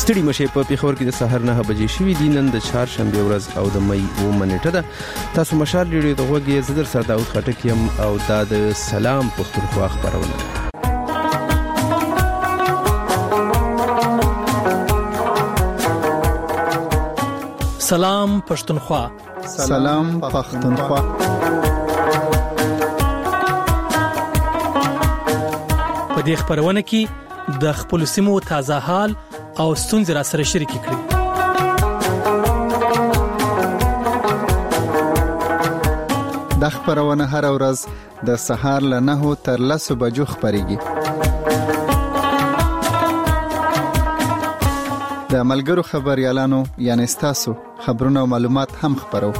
ستړي مشه په پیښور کې د سحر 9 بجې شوې دي. نن د چهارشنبه ورځ او د مې 2 منېټه ده. تاسو مشال ریډیو ته غوږی زدر سره داود خټک يم او دا د سلام پښتونخوا خبرونه. سلام پښتونخوا. سلام پښتونخوا. په دې خبرونه کې د خپل سیمو تازه حال او ستونزې را سره شریک کړي. د خبرونه هر ورځ د سهار له 9 تر 10 بجو خبريږي. د ملګرو خبريالانو یعنی تاسو خبرونه او معلومات هم خبرو.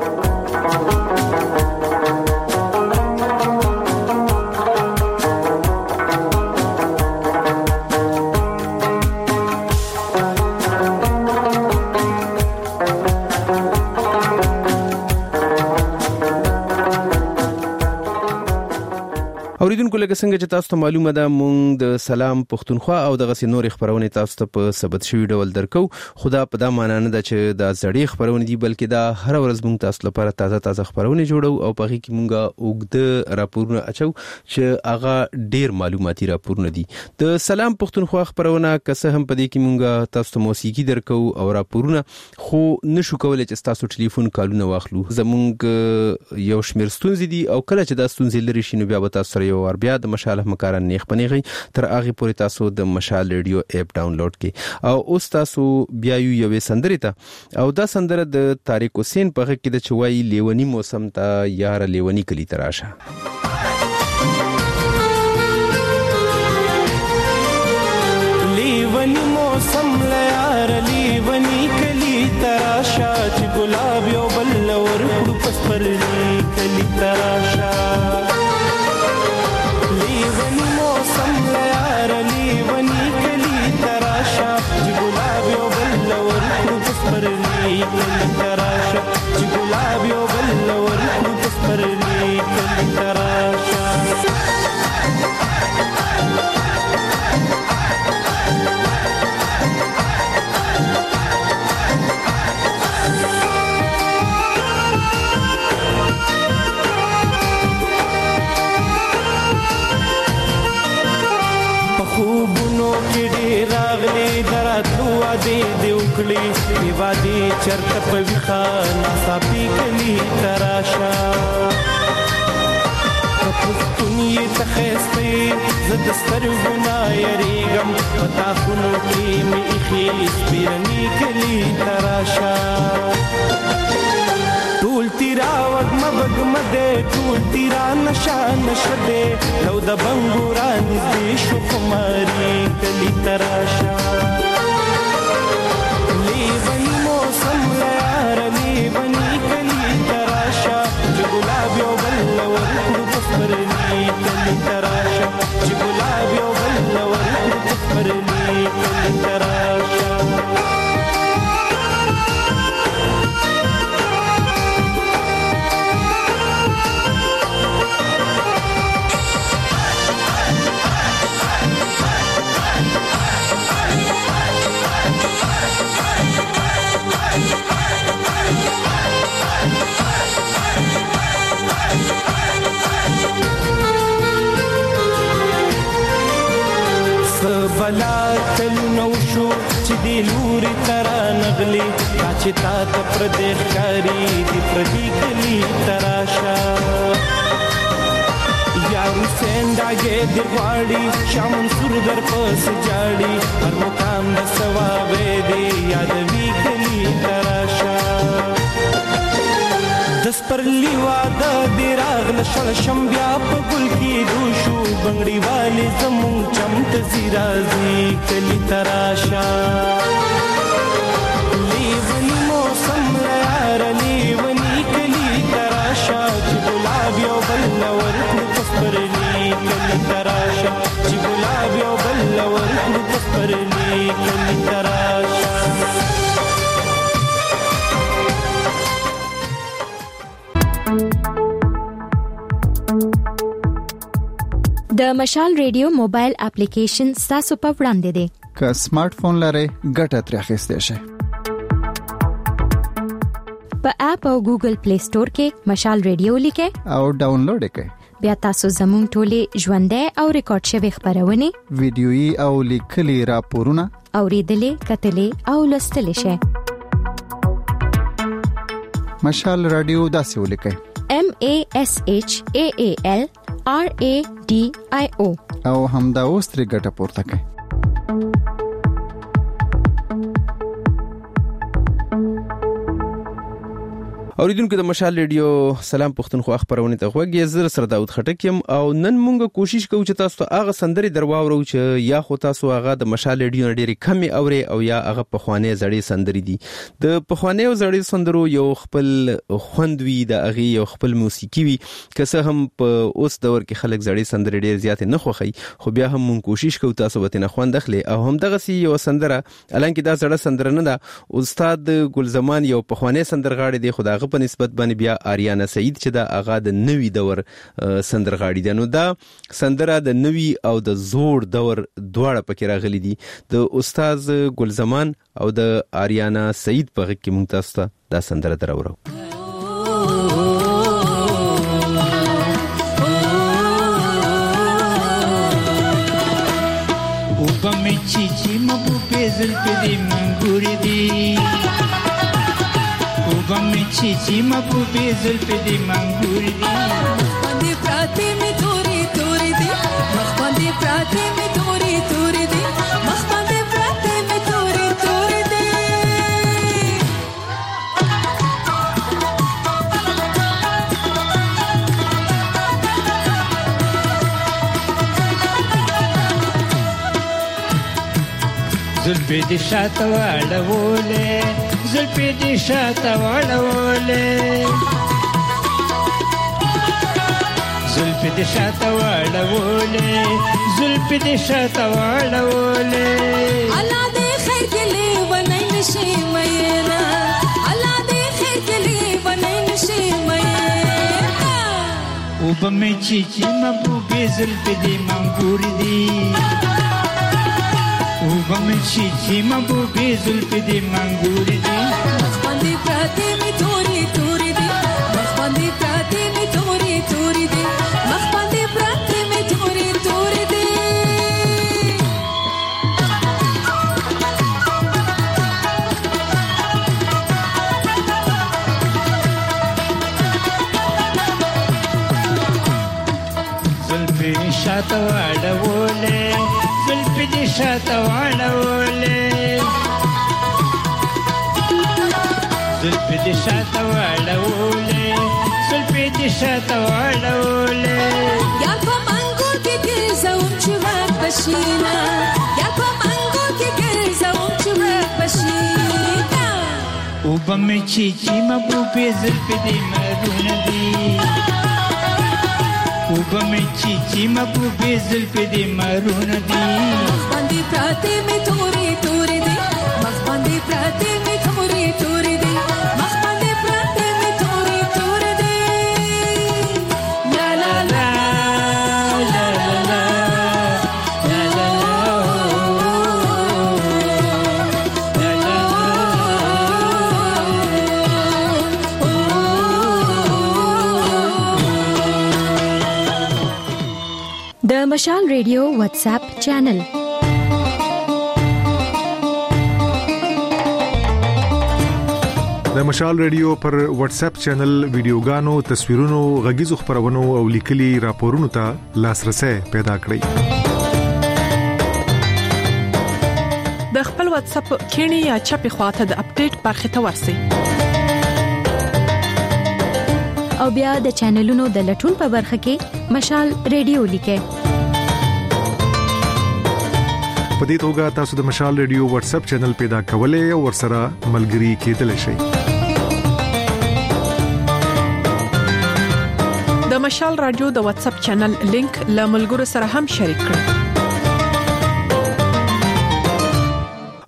اوریدونکو لکه څنګه چې تاسو ته معلومه ده مونږ د سلام پښتونخوا او دغه سينوري خبرونه تاسو ته په ثبت شوی ډول درکو. خدا په دا معنی نه ده چې دا زړې خبرونه دي بلکې دا هر ورځ مونږ تاسو لپاره تازه خبرونه جوړو او په هغه کې مونږه اوګده راپورونه اچو چې هغه ډیر معلوماتي راپورونه دي. د سلام پښتونخوا خبرونه کسه هم په دې کې مونږه تاسو ته موسیقي درکو او راپورونه خو نشو کولای چې تاسو ټلیفون کالونه واخلو. زمونږ یو شمیر ستونزې دي او کله چې دا ستونزې لري شي نو بیا به تاسو او بیا د مشال مکارن نیخ پنیږي تر هغه پورې تاسو د مشال ریډیو اپ ډاونلوډ کړئ او اوس تاسو بیا یو سندره ته او دا سندره د طارق حسین په کې د چوي لیونی موسم ته یار لیونی کلی تراشه. لیونی موسم یار لیونی کلی تراشه چې ګلاب یو بل ور پس پر کلی تراشه. لیونی موسم یار لیونی کلی تراشه چې ګلاب یو بل ور پس پر کلی تراشه چې ګلاب یو بل ور پس پر کلی تراشه. دې وکړي وادي چرته په وخان صافي کلی تراشه پښتوني ته خسته زد سترګونه یریګم پتا خونو کې می خېس پیرني کلی تراشه. ټول تیرا وګم وګم دې ټول تیرا نشان شده لو د بنګوران دې شو کماري کلی تراشه. لیونی موسم یار لیونی کلی تراشه چې ګلاب یو بل ور پس پر کلی تراشه چې ګلاب یو بل ور پس پر کلی تراشه. بلا تل نو شو چې دی لوري ترا نغلی چې تا ته پر دې ښکاری دی پر دې کلی تراشه. یار سنداګه دی غاړي شامن سر در پس جاړي هر مقام د ثواب دی یاد وی کلی تراشه. دس پر لیواده دی راغل شل شم بیا په ګل کې دوشو بنگړی والی زمون چمت زیرازی کلی تراشه. لیونی موسم یار لیونی کلی تراشه چې ګلاب یو بل ور پس پر کلی تراشه چې ګلاب یو بل ور پس پر کلی تراشه. د مشال ریډیو موبایل اپلیکیشن تاسو په وړاندې دی. که سمارټ فون لرئ ګټه ترې اخیستی شئ. په اپ او ګوګل پلی سٹور کې مشال ریډیو لیکئ او ډاونلوډ کړئ. بیا تاسو زموږ ټولې ژوندۍ او ریکارډ شوی خبرونه ویډیويي او لیکلي راپورونه اوریدلې کتلې او لوستلې شئ. مشال رادیو داسې ولیکئ MASHAALRADIO او همدا اوس ترې ګټه پورته کړئ. اوریدونکو د مشال ریډیو سلام پښتونخوا خبرونه ته غوږی زر سره داود خټک يم او نن مونږ کوشش کوو چې تاسو هغه سندري درواورو چې یا خو تاسو هغه د مشال ریډیو ډېری کمی اوري او یا هغه په خوانې زړې سندري دي. د په خوانې او زړې سندرو یو خپل خوندوي د هغه یو خپل موسیقي وي که هم په اوس دور کې خلک زړې سندري ډېر زیات نه خوخي خو بیا هم مونږ کوشش کوو تاسو به نه خوند اخلي او هم دغه سی یو سندره الانکه دا زړه سندره نه ده. استاد ګلزمان یو په خوانې سندرغاړي دی خدای په نسبت باندې بیا آریانا سعید چې دا هغه د نوي دور سندرغاړي دی. نو دا سندره د نوي او د زوړ دور دواړه پکې راغلي دي. د استاد ګلزمان او د آریانا سعید په غږ کې مونږ تاسو ته دا سندره دراوړو. او بمې چې مبو پېزل پدې منګوري دي بمې چې مبو بېزل پدې منګوري دي مخ باندې پراته مې توري توري دي مخ باندې پراته مې توري توري دي مخ باندې پراته مې توري توري دي زلفې دې شاته واړولې زلفې دې شاته واړولې زلفې دې شاته واړولې زلفې دې شاته واړولې الله دې خیر کلی ونای نشي مېنا الله دې خیر کلی ونای نشي مېنا او بمې چې مبو بېزلفې دې منګوري دي او بمې چې مبو بېزلفې دې منګوري دي مخ باندې پراته مې توري توري دي مخ باندې پراته مې توري توري دي مخ باندې پراته مې توري توري دي زلفې شاته واړولې زلفې دې شاته واړولې زلفې دې شاته واړولې زلفې دې شاته واړولې یا په منګو کې ګرځوم چې واک بشینا یا په منګو کې ګرځوم چې واک بشینا او بمې چې مبو بېزل په دې مرونه دي او بمې چې مبو بېزل په دې مرونه دي مخ باندې پراته مې توري توري دي مخ باندې پراته مې توري توري دي مخ باندې پراته مې توري توري دي لا لا لا لا لا لا لا د مشال ریډیو واتس اپ چینل د مشال ریډیو پر واتس اپ چینل ویډیوګانو، تصویرونو، غږیزو خبرونو او لیکلي راپورونو ته لاسرسي پیدا کړئ. د خپل واتس اپ کینی یا چپی خواته د اپډیټ برخه ته ورسئ او بیا د چینلونو د لټون په برخه کې مشال ریډیو لیکئ. په دې توګه تاسو د مشال ریډیو واتس اپ چینل پیدا کولای او ورسره ملګري کېدلی شئ. د مشال رادیو د واتس اپ چینل لینک له ملګرو سره هم شریک کړئ.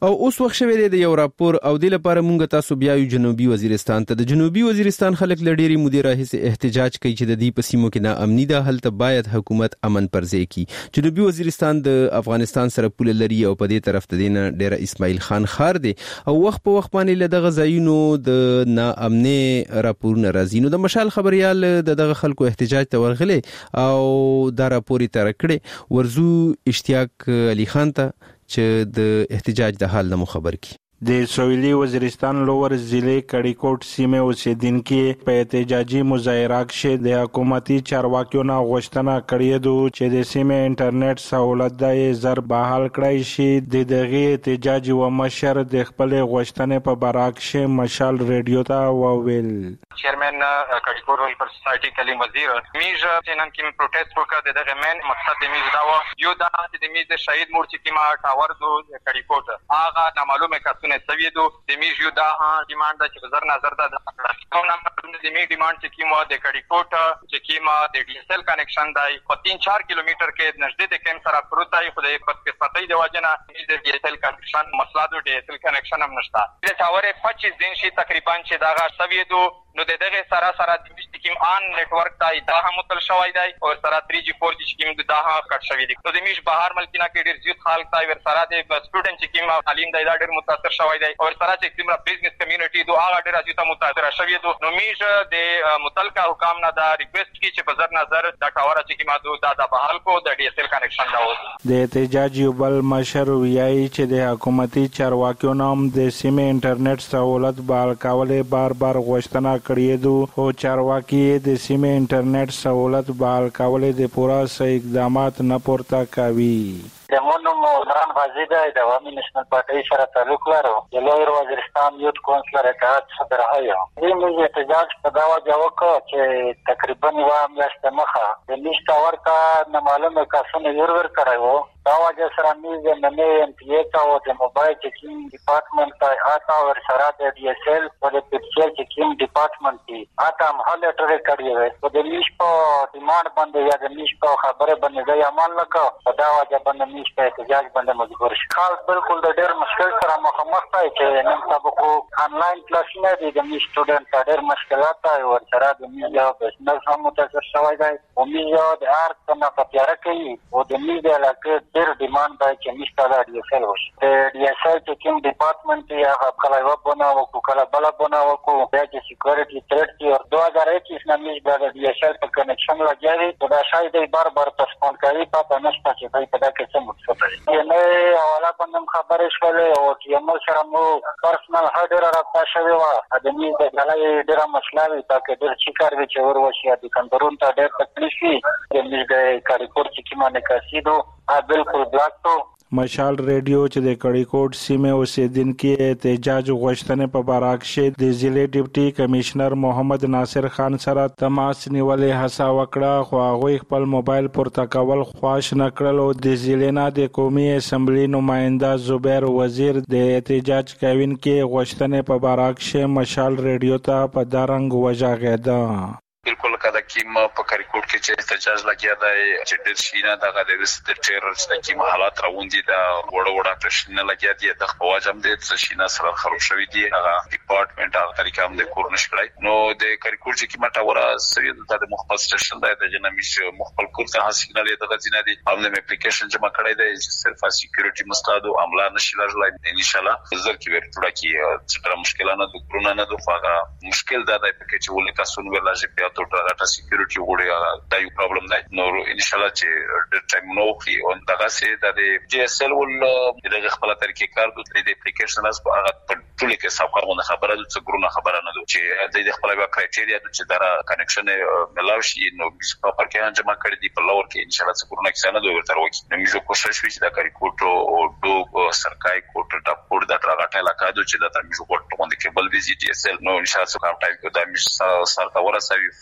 او اوس وخت شوی دی د یو راپور او د لپاره مونږ تاسو بیا یو جنوبي وزیرستان ته. د جنوبي وزیرستان خلک لډيري مودې راهیسې احتجاج کوي چې د دې په سیمو کې ناامني ده، هلته باید حکومت امن پرځای کړي. جنوبي وزیرستان د افغانستان سره پوله لري او په دې طرف ته دینه ډیر اسماعیل خان خار دی او وخت په وخت باندې له دغه ځایونو د ناامني راپورونه راځي. نو د مشال خبريال دغه خلکو احتجاج ته ورغلي او دا راپور یې تر کړی. ورزو اشتیاق علي خان ته چې د احتجاج د حال نه خبر کی. د سویلي وزیرستان لوور ضلع کړیکوټ سیمه اوسیدونکو په احتجاجي مظاهره کې د حکومتي چارواکیو نه غوښتنه کړې ده چې د سیمه انټرنیټ سہولت د زر بحال کړای شي. د دغه احتجاج و مشر د خپل غوښتنې په برعکس کې مشال ریډیو ته وویل. چیرمن کړیکوټ ویلفیر سوسایټي کلیم وزیر میج نن کې پروټیست وکړ. دغه مین مقصد د میج دا و یو دا چې د میج شهید مور چې کیما ټاور دو کړیکوټ هغه نامعلومه کسونه سویدو د میج یو دا ډیماند چې بزر نظر ده نو نمبر د میج ډیماند چې کیما د کړیکوټ چې کیما د ډي اس ال کنیکشن دی په 3-4 کیلومتر کې نږدې د کیم سره پروت دی. خو د پټۍ د واجنه د ډي اس ال کنیکشن مسله د ډي اس ال کنیکشن هم نشته. د ټاور 25 دن شي تقریبا چې دا سویدو نو دغه سره د کیم آن نیټورک دی دا هم متل شوی دی او سره 3G 4G کیم دا هم کټ شوی دی. نو د میش بهر ملکینا کې ډیر زیات خلک دی ور سره د سټوډنټ کیم تعلیم دی دا ډیر متاثر شوی دی او سره چې کومه بزنس کمیونټي دوه هغه ډیر زیات متاثر شوی دی. نو میش د متلقه حکام نه دا ریکوست کی چې په زر نظر دا ټاور چې کیما دا بحال کو د ډي اس ال کنیکشن دا و. د احتجاج یو بل مشر ویایي چې د حکومتي چارواکیو نام د سیمه انټرنیټ سہولت بحال کول بار غوښتنه کړې ده او چارواکي د سیمه انټرنیټ سہولت بحال کول د پورا اقدامات نه پورته کوي. زمونږ عمران غازی د عوامي نېشنل پارټي سره تعلق لرو. د لویر وزیرستان یوت کونسلر اتحاد صدر هيو. موږ احتجاج په دا وجه وکړ چې تقریبا یو میاشت مخه د لیست ورکا نه معلومه کسونه ور کړو. دا وجه سره موږ نه ام پی ای او د موبایل چیکینګ ډپارټمنټ ته آتا ور سره د ډي اس ال او د پکچر چیکینګ ډپارټمنټ ته آتا هم هلټر کړی وي. په د لیست په ډیماند باندې یا د لیست په خبره باندې ځای عمل وکړ. په دا وجه باندې په احتجاج باندې مجبور شي. خاص بالکل د ډېر مشکل سره مخامخ دی چې نن سبا آنلاین کلاسونه دي د می سټوډنټ ډېر مشکلات او ورسره د می یو بزنس هم متاثر شوی دی او می یو د ارت نه پاتیاره کوي او د می د علاقې ډېر ډیماند دی چې می ستاره ډي اس ال وشي. د ډي اس ال چیکینګ ډپارټمنټ یا کله یو بناو کو کله بل بناو کو د سکیورټي تھریټ کی اور 2021 نه می د ډي اس ال په کنیکشن لګیږي دا شاید بار پسپون کوي پته نشته چې په دا کې څه نه اوله باندې خبرې شولې او چې سره مو پرسنل هډر راځه شوی و د دې د غلای ډیره مسله تاکه ډیر چې کار وی چې ور وشي د کندرون ته ډیر تکلیف وي د دې د کاریکور چې کیمانه کاسیدو بالکل بلاک تو. مشال ریډیو چې د کړیکوټ سیمه اوسیدونکو احتجاج غوښتنې په برعکس د ضلع ډیپټي کمشنر محمد ناصر خان سره تماس نیولې هڅه وکړه خو هغه خپل موبایل پورته کول خواش نه کړل او د ضلع نه د قومي اسمبلی نماینده زبیر وزیر د احتجاج کوونکو غوښتنې په برعکس مشال ریډیو ته په دارنګ وژغېده. بالکل کدا کیم په کریکوټ کې چې احتجاج لګیا دی چې د شینه دغه د ټیرر چې کیم حالات راوندي دا وړه پرشنه لګیا دي د خواجم د شینه سره خراب شوی دی هغه ډپارټمنټ هغه طریقې هم د کورنش کړای نو د کریکوټ چې کیمه ټاورا سوي د مختص سټیشن دی د جنمیش مخبل کول ته سیګنال د غزینه دي هم د اپلیکیشن جمع کړی دی صرف سکیورټي مستادو عمله نشي لرلای ان شاء الله زر کې ورته کې چې مشکلانه د کرونا نه دوه مشکل دا دی چې ولې تاسو نو ولې تو ډاټا سکیورټي وړي دا یو پرابلم دی نو ان شاء الله چې د ټایم نو خي او دغه سي د جی اس ال ول د خپل طریقې کار د اپلیکیشن اس په هغه ټول کې سفرونه خبره د څګرونه خبره نه ده چې د خپل کرایټیریا د چې دا کنیکشن ملاوي شي نو په پر کې جمع کړی دی په لور کې ان شاء الله څګرونه کې نه دوی ورته وکی نو موږ کوشش وکړو د کریکوټو او دو سرکای کوټ د پور د ترغټه علاقه د چې د موږ کوټ باندې کې بل وی جی اس ال نو ان شاء الله څو ټایم کې د موږ سره ورسوي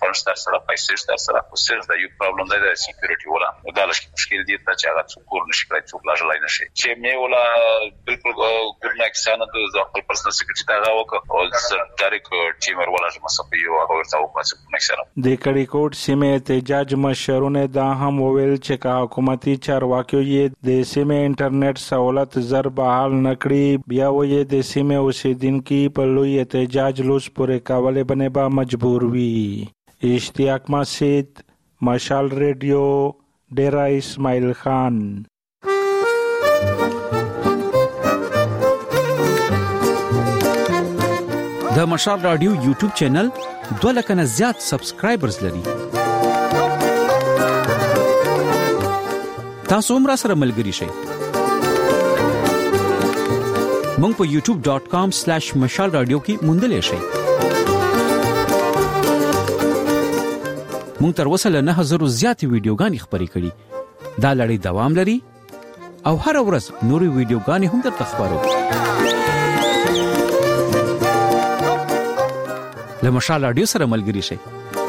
فنډز در سره پیسې در سره خو صرف د یو پرابلم دی د سکیورټي ولا دا لږ مشکل دي چې هغه څوک نشي کولای څوک لاجلای نشي چې مې ولا بالکل ګورنه کسانه د خپل پرسنل سکیورټي دا وکړه او سرکاري ټیمر ولا مسافي او هغه ورته وکړه نکسره د کړیکوټ سیمه احتجاج مشرونه دا هم وویل چې کا حکومتي چارواکي یې د سیمه انټرنیټ سہولت زر بحال نکړي بیا وې د سیمه اوسیدونکو په لوی احتجاج لوس پورې کاوله بنه با مجبور وي. اشتیاق مسجد، مشال ریډیو، ډیرا اسماعیل خان. د مشال رادیو یوټیوب چینل 2 لک نه زیات سبسکرایبرز لري. تاسو هم را سره ملګری شئ. مونږ په youtube.com/mashalradio کې موندلې شئ. مونږ تر اوسه له 9000 زیات ویډیوګانې خبرې کړې. دا لړۍ دوام لري او هر ورځ نورې ویډیوګانې هم درته خبرو. له مشال رادیو سره ملګری شئ.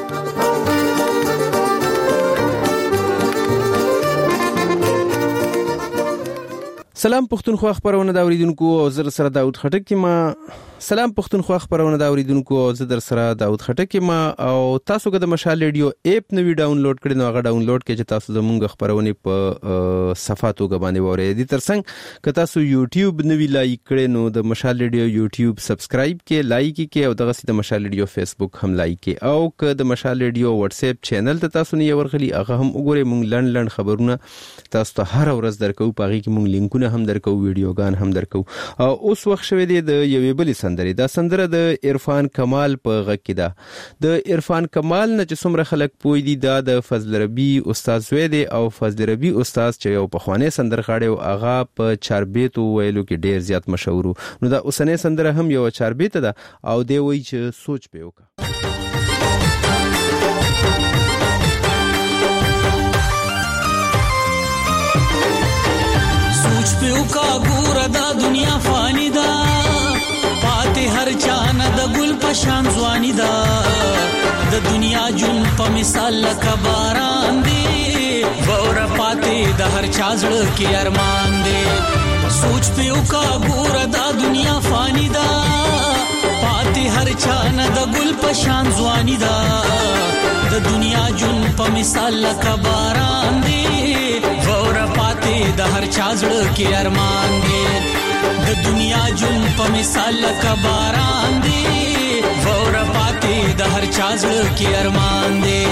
سلام پښتونخوا خبرونه دا اوریدونکو او زر سره داود خټک ما سلام پښتونخوا خبرونه دا اوریدونکو او زر سره داود خټک ما او تاسو که د مشال ریډیو اپ نوی ډاونلوډ کړئ نو هغه ډاونلوډ کړئ چې تاسو زموږ خبرونه په صفحاتو باندې وره دي. ترڅنګ که تاسو یوټیوب نوی لایک کړئ نو د مشال ریډیو یوټیوب سبسکرایب کړئ، لایک کړئ او دغه د مشال ریډیو فیسبوک هم لایک کړئ او که د مشال ریډیو واتس اپ چینل ته تاسو نه ورغلي هغه هم وګورئ. مونږ لند خبرونه تاسو ته هر ورځ درکو، پاږي کې مونږ لینکونه هم درکو، ویډیوګان هم درکو. او اوس وخت شوه دی د یوې بلې سندرې. دا سندره د عرفان کمال په غږ کې ده. د عرفان کمال نه چې څومره خلک پوي دي دا د فضل ربی استاد زوی دی او فضل ربی استاد چې یو پخوانی سندرغاړی او هغه په چاربیتو ویلو کې ډیر زیات مشهور. نو دا اوسنۍ سندره هم یو چاربیت ده او دی وایي چې سوچ په وکړه. سوچ په وکا ګور دا دنیا فانی دا پاتې هر چانه د ګل په شان ځواني دا د دنیا جون په مثال لکه باران دی ور پاتې د هر چا زړه کې ارمان دی. سوچ په وکا ګور دا دنیا فانی دا پاتې هر چانه د ګل په شان ځواني دا د دنیا جون په مثال لکه باران دی ور پاتې د هر چا زړه کې ارمان دی. د دنیا جون په مثال لکه باران دی ور پاتې د هر چا زړه کې ارمان دی.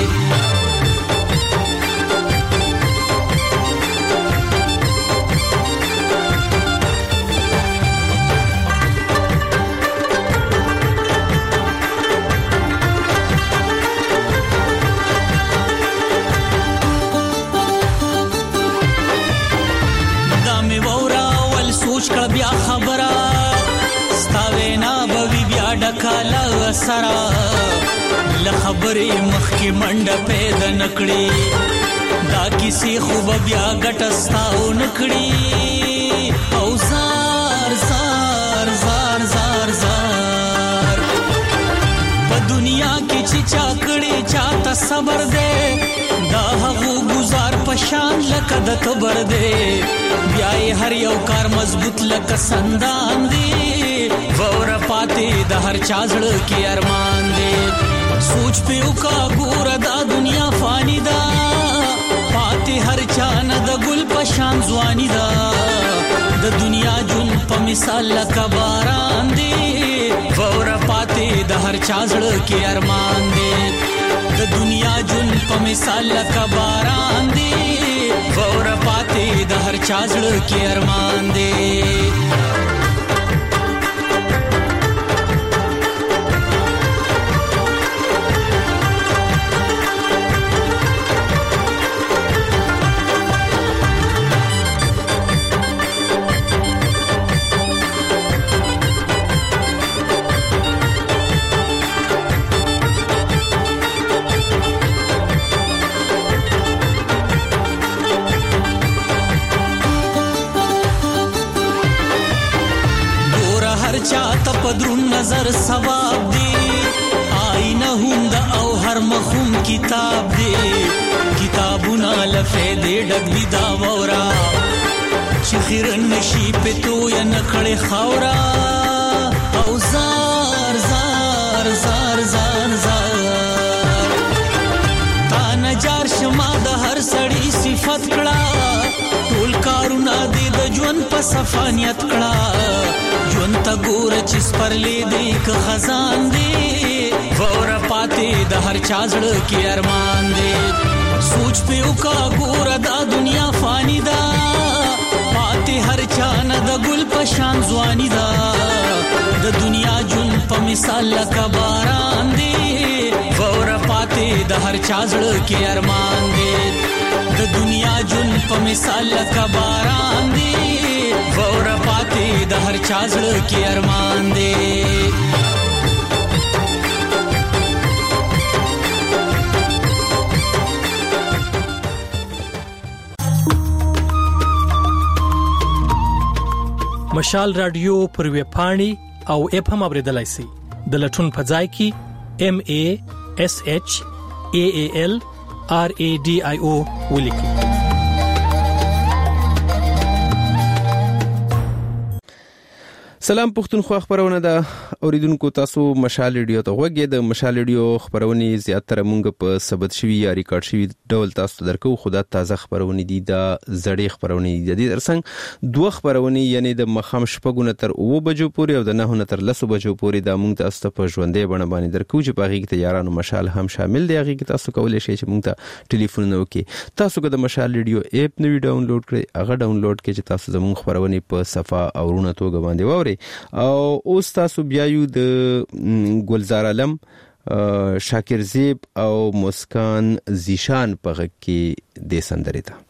بیا خبره ستاوینا بوی بیا ډکاله سرا ل خبرې مخکې منډه پیدا نکړي دا کیسې خوب بیا ګټستاو نکړي او زار زار زار زار زار په دنیا کې چې چا کړي چاته صبر دے دا هغه گزار پشان لکه د کبر دے بیا هر یو کار مضبوط لکه سندان دی ور پاتې د هر چا زړه کې ارمان دی. سوچ په وکا ګور دا دنیا فانی دا پاتې هر چا نه د ګل پشان ځواني دا د دنیا جون په مثال لکه باران دی ور پاتې د هر چا زړه کې ارمان دی. د دنیا جون په مثال لکه باران دی ور پاتې د هر چا زړه کې ارمان دی. چاته پدرون نظر ثواب دی آینه هم دا او هر فیدې ډک دی دا وورا چې خیرن نشي پتو یا نکړې خاورا او زار زار زار زار زار تا نجار شما د هر سړی صفت کړه ټول کارونه دې د ژوند په صفانیت کړه ژوند ته ګوره چې سپرلې دې که خزان دې وره پاتې د هر چا زړه کې ارمان دې سوچ په وکا ګوره دا دنیا فانی ده پاتې هر چا نه د ګل په شان ځواني ده د دنیا ژوند په مثال لکه باران دې وره پاتې د هر چا زړه کې ارمان دې د دنیا ژوند په مثال لکه باران دې وره پاتې د هر چا زړه کې ارمان دې مشال رادیو پر ویب پاڼې او اپ هم اوریدلای شئ د لټون په ځای کې MASHAALRADIO ولیکئ. سلام پښتونخوا خبرونه ده اوریدونکو تاسو مشال ریډیو ته وګورئ د مشال ریډیو خبرونه زیاتره مونږ په ثبت شوی یا ریکارډ شوی ډول تاسو درکو خدا تازه خبرونه دي د زړې خبرونه دي د درسنګ دوه خبرونه یعنی د مخام شپګونه تر 9 بجو پورې او د 9 تر 10 بجو پورې د مونږ تاسو ته په ژوندې بڼه باندې درکو چې په هغه کې تیارانو مشال هم شامل دی هغه کې تاسو کولای شئ چې مونږ ته ټلیفون وکړئ تاسو که د مشال ریډیو اپ نوی ډاونلوډ کړئ هغه ډاونلوډ کړئ چې تاسو زموږ خبرونه په صفه او رونه توګه باندې واورئ او اوس تاسو بیا یو د ګلزار علم شاکر زیب او مسکان زیشان په غږ کې د سندرې ته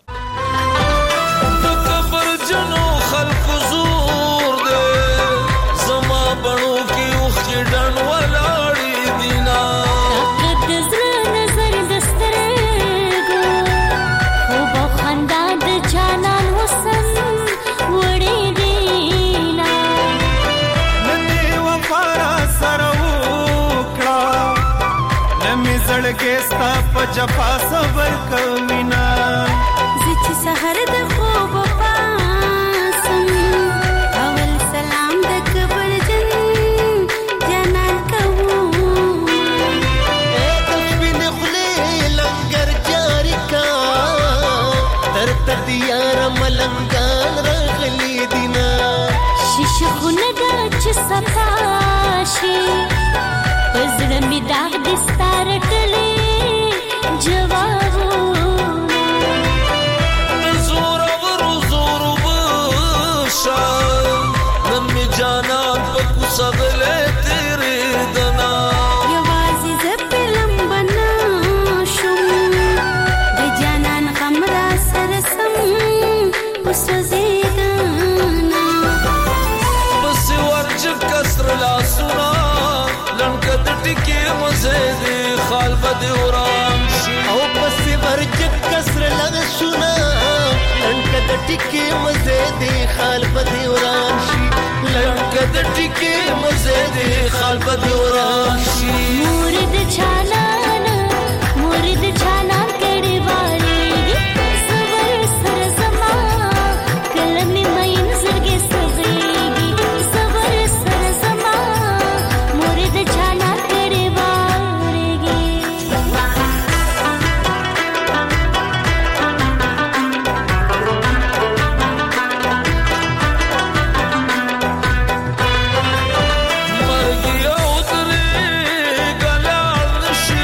جنو خلق زور دے زما بڼو کې اوخ ډن ولاړې دینا تاکد زړه نظر دسترګو خو په خندا د جانان وسن وړې دینا نن وفا سره وکړه نمې زړګې ستا په جفا صبر کوینا چې سحر د خوب پاسم اول سلام د کبر جن جنان کوو تسبین خلی لنگر جاری کا در تدیار ملنگان رغلی دینا شیش خونه دا چې ستاشي پزړه می داغ دستار ټلې جوابو نمی جانان پکو سغلے تیرے دنا یوازی زپلم بنا شم د جانان غمرا سرسم پسوزیدانا بس ورج کسر لا سنا لنکد ٹکی مزید خال بد وران او بس ورج کسر لا سنا لنکد ٹکی مزید خال بد وران لنکد ٹکی مزید خال بد وران مورد چالان کڑی باری صبر سر زما کلمی مین زرگی صبریگی صبر سر زما مورد چالان کڑی باریگی مرگی او دری گلال نشی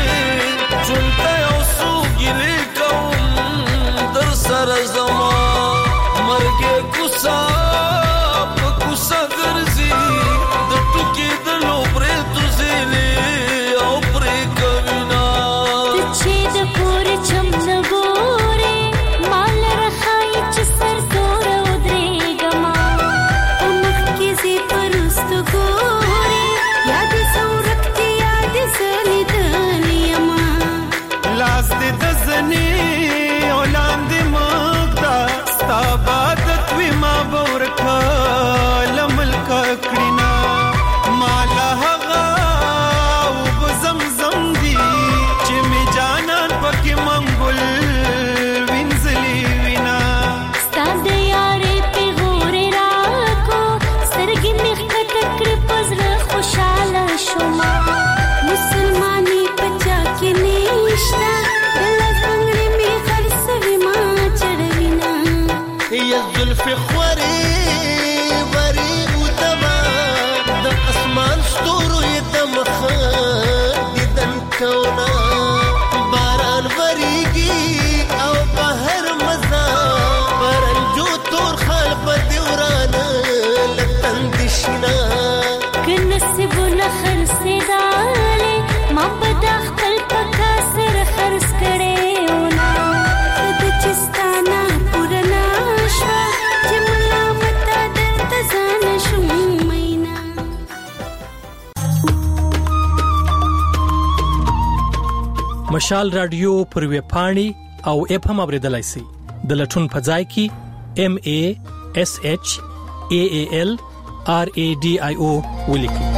نشتا دلس بنگړې می خرڅوي ما چړوینا یا زلف خوري وری ودما د اسمان ستورو د مخ دیدن کونا باران وریږي او بهر مزا پرنجو تور خال په دیوران لتن دشنا کنسبونه خرڅېدالې ما په د خپل پکا سره خرڅ کړې د چستانا پورنا شوا چې ملامت درته ځان شوم مینا مشال رادیو پر وی پاڼي او اپ هم اوریدلای شئ د لټون په ځای کې MASHAALRADIO ولیکئ.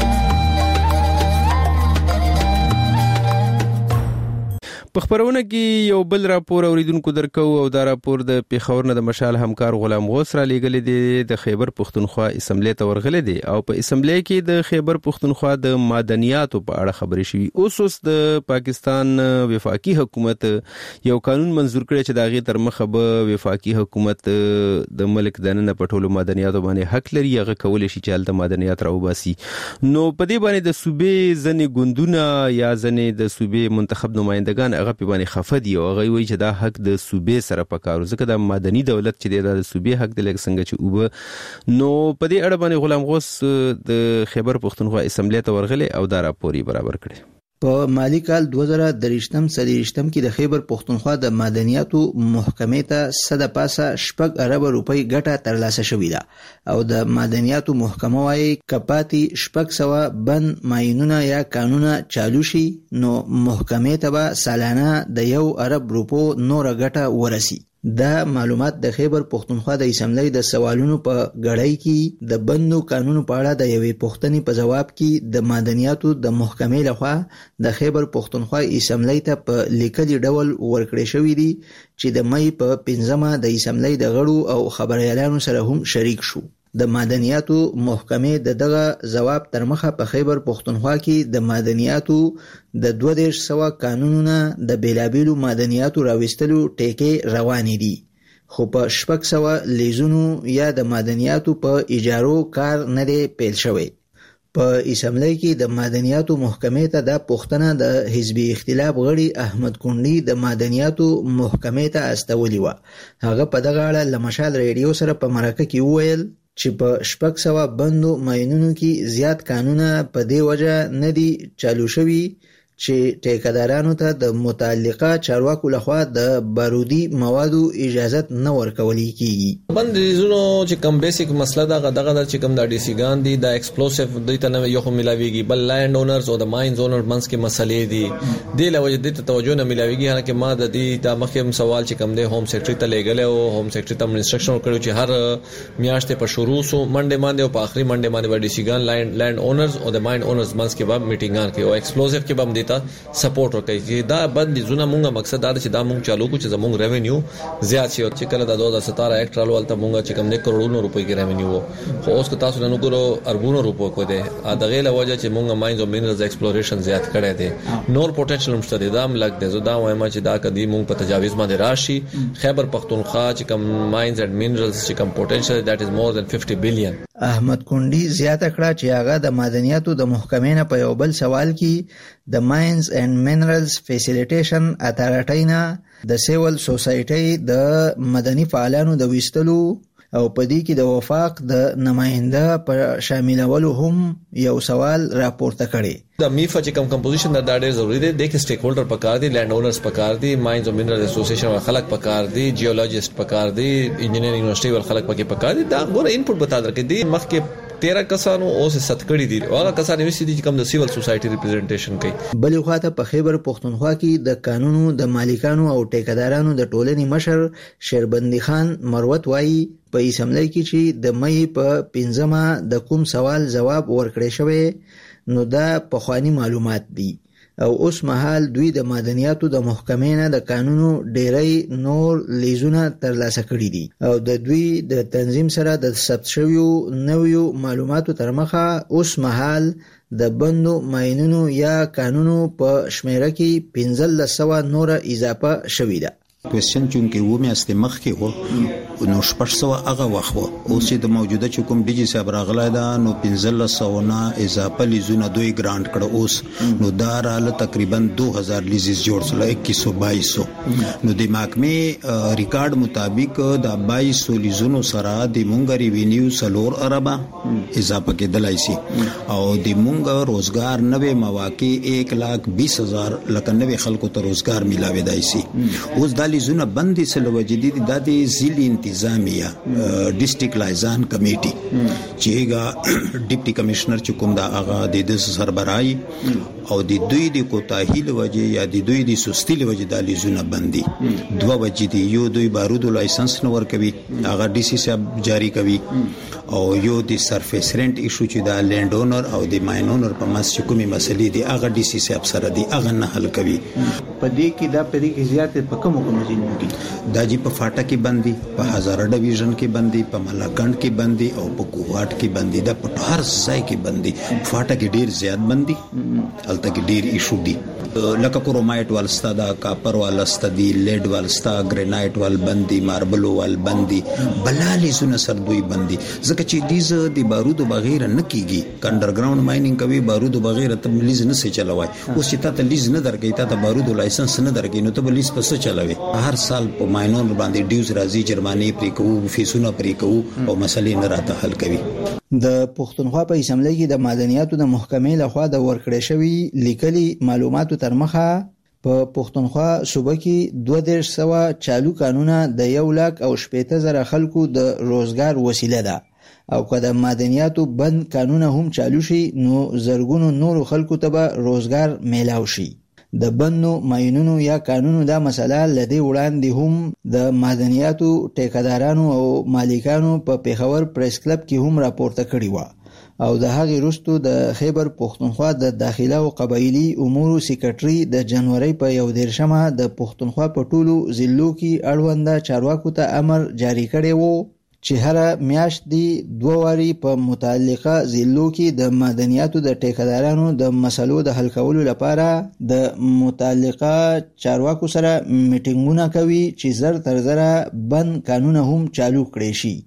په خبرونه کې یو بل راپور اوریدونکو درکو او دا راپور د پیښور نه د مشال همکار غلام غوث را لېږلی دی د خیبر پښتونخوا اسمبلی ته ورغلی دی او په اسمبلی کې د خیبر پښتونخوا د معدنیاتو په اړه خبرې شوي. اوس د پاکستان وفاقي حکومت یو قانون منظور کړی چې د هغې تر مخه به وفاقي حکومت د ملک دننه په ټولو معدنیاتو باندې حق لري هغه کولی شي چې هلته معدنیات راوباسي. نو په دې باندې د صوبې ځینې ګوندونه یا ځینې د صوبې منتخب نمایندګان هغه په باندې خفه دي او هغه وایي چې دا حق د صوبې سره پکارو ځکه د مدني دولت چې دی د صوبې حق دی لکه څنګه چې اوبه. نو په دې اړه باندې غلام غوث د خیبر پښتونخوا اسمبلی ته ورغلی او دا راپور یې برابر کړی. په مالی کال 2023-24 کې د خیبر پښتونخوا د معدنیاتو محکمې ته 100.6 ارب روپۍ ګټه ترلاسه شوې ده او د معدنیاتو محکمه وايي کپاتی 600 بند ماینونه یا قانونا چالو شي نو محکمې ته به سالانه د 1 ارب روپو نور ګټه ورسي. دا معلومات د خیبر پښتونخوا د اسمبلی د سوالونو په غړۍ کې د بندو قانون په اړه د یوې پوښتنې په جواب کې د معدنیاتو د محکمې لخوا د خیبر پښتونخوا اسمبلی ته په لیکلي ډول ورکړی شوی دی چې د مې په 15مه د اسمبلی د غړو او خبريالانو سره هم شریک شو. د معدنیاتو محکمې دغه جواب تر مخه په خیبر پښتونخوا کې د معدنیاتو د 2200 قانونونه د بیلابیلو معدنیاتو راوستلو ټیکې روانې دي خو په 600 لیزونو یا د معدنیاتو په اجارو کار نه دی پیل شوی. په اسمبلی کې د معدنیاتو محکمې ته د پښتنه د حزبي اختلاف غړي احمد کونډي د معدنیاتو محکمې ته استولې و. هغه په دغه اړه لمشال ریډیو سره په مرکه کې وویل چې په 600 بندو ماینونو کې زیات قانونه په دې وجه نه دي چالو شوي چې ټیکدارانو ته د متعلقه چارواکو لخوا د بارودي موادو اجازه نه ورکول کیږي. بند ریزونو چې کوم بیسیک مسله دا دغه چې کوم د ډي سي ګان دي د ایکسپلوسیو د ته نه یو ملاويږي بل لینډ اونرز او د ماینز اونر منس کې مسلې دي د لوجه د توجه نه ملاويږي هغه ما د دې د مخکې سوال چې کوم د هوم سیکرټری ته لګل او هوم سیکرټری ته انسټرکشن ورکړو چې هر میاشت په شروع سو منډه باندې او په اخري منډه باندې ډي سي ګان لینډ اونرز او د ماین اونرز منس کې به میټینګان کې او ایکسپلوسیو کې به سپورټ ورکړي چې دا بند زونه مونږه مقصد دا چې دا مونږ چالو کو چې زموږ ریونیو زیات شي او چې کله د 2017 اکټ رالو ولته مونږه چې کوم نه کروڑونو روپۍ کې ریونیو خو اوس که تاسو نن وګورو اربونو روپو کو دي دا غیله وجه چې مونږه ماینز او مینرالز ایکسپلوریشن زیات کړي دي نور پوتنشل هم شته دا ملک دي زه دا وایم چې دا کدي مونږ په تجاوز باندې راشي خیبر پښتونخوا چې کوم ماینز اند مینرالز چې کوم پوتنشل دیٹ از مور دین 50 بلین. احمد کونډي زیاته کړه چې هغه د معدنیاتو د محکمې نه په یو بل سوال کې د ماینز اند مینرالز فیسیلیټیشن اتارټی نه د سیول سوسایټي د مدني فعالانو د وستلو او پدې کې د وفاق د نماینده په شاملولو هم یو سوال راپورته کړي. د میفا چې کوم کمپوزیشن دا ډېر ضروری دی د سټیک هولډر پکار دي لینډ اونرز پکار دي ماینز او مینرال اسوسییشن ول خلک پکار دي جیولوجیست پکار دي انجینیرینګ یونیورسيټي ول خلک پکې پکار دي دا ګوره انپوټ بتا درکې دي مخکې 13 کسانو اوس 7 کړي دي او هغه کسان یې دي چې کوم د سیول سوسایټي ریپرزنټیشن کوي. بلې خواته په خیبر پښتونخوا کې د قانونو د مالکانو او ټیکدارانو د ټولنې مشر شیربندي خان مروت وایي په اسمبلی کې چې د مې په 15مه د کوم سوال جواب ورکړی شوی نو دا په خواني معلومات دي او اوس مهال دوی د معدنیاتو د محکمې نه د قانونو ډیری نور لیزونه ترلاسه کړي دي او د دوی د تنظیم سره د ثبت شویو نویو معلوماتو تر مخه اوس مهال د بندو ماینونو یا قانونو په شمیره کې 1500 نور اضافه شوې ده. کوېسچن چونکه و میاشتې مخکې و نو 600 هغه وخت و اوس چې د موجوده چې کوم ډیجی صاحب راغلی دا نو 1500 نه اضافه لیزونه دوی ګرانټ کړه اوس نو دا راله تقریبا 2000 لیزز جوړ شول 2122 نو د محکمې ریکارډ مطابق د 2200 لیزونو سره د مونږ ریوینیو سلور اربا اضافه کېدلای شي او د مونږ روزګار نوې مواقع 1,20,000 لکه نوې خلکو ته روزګار ملاوي دی شي. اوس د لیزونه بندي سره وجدي د ضلع انتظامیه ډیسټریکټ لایزان کمیټي چې هغه ډیپټي کمشنر چې کوم دا هغه د سربراهي او د دوی د کوتاهی لوجه یا د دوی د سستی لوجه د لیزونه بندي دوه وجې دي. یو دوی بارودو لایسنس نه ورکوي هغه ډي سي صاحب جاری کوي او یو د سرفیس رنٹ ایشو چې د لینډ اونر او د ماین اونر په مس چې کومي مسلې دي هغه ډي سي صاحب سره دي هغه نه حل کوي. په دې کې دا پرې کې زیات په کوم ځینو کې دا جی په فاټا کې بندي په هزاره ډیویژن کې بندي په ملاکنډ کې بندي او په کوهاټ کې بندي دا په هر ځای کې بندي. فاټا کې ډیر زیات بندي الته کې ډیر ایشو دي لکه کرومایټ والستا دا کاپر والستا دی لیډ والستا گرینایټ وال بندي ماربل وال بندي بلالي زونه سر دوی بندي ځکه چې دیز د بارودو بغیر نه کیږي انډرګراوند ماینینګ کوي بارودو بغیر ته لیز نه سي چلوي. اوس چې ته لیز نه درکې ته بارودو لایسنس نه درکې نو ته لیز پس چلوي. هر سال په ماینون باندې ډیوز راځي جرماني پرې کوو فیسونه پرې کوو او مسلې نه راته حل کوي. د پښتونخوا په اسمبلی کې د معدنیاتو د محکمې لخوا د ورکړې شوی لیکلي معلوماتو تر مخه په پښتونخوا صوبه کې 2200 چالو قانونه د 1,80,000 خلکو د روزګار وسیله ده او که د معدنیاتو بند قانونه هم چالو شي نو زرګونو نورو خلکو ته به روزګار میلاو شي. د بندو ماینونو یا قانونو دا مسله لدی وړاندې هم د معدنیاتو ټیکدارانو او مالکانو په پیښور پریس کلب کې هم راپورته کړی و او د هغې وروسته د خیبر پښتونخوا د داخله او قبایلی امورو سیکرټري د جنوري په 11مه د پښتونخوا په ټولو ضلعو کې اړونده چارواکو ته امر جاری کړی و چې هر میاشت دی 2 واري په متعلقه ضلعو کې د معدنیاتو د ټیکدارانو د مسلو د حل کولو لپاره د متعلقه چارواکو سره میټینګونه کوي چې زر تر زره بند قانون هم چالو کړي شي.